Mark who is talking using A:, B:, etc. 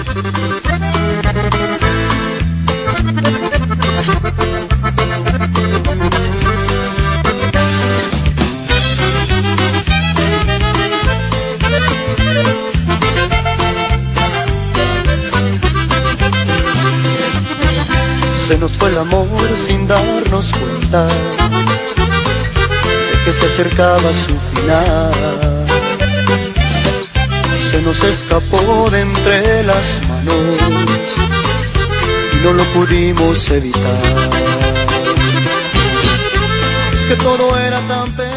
A: Se nos fue el amor sin darnos cuenta de que se acercaba su final. Se nos escapó de entre las manos y no lo pudimos evitar. Es que todo era tan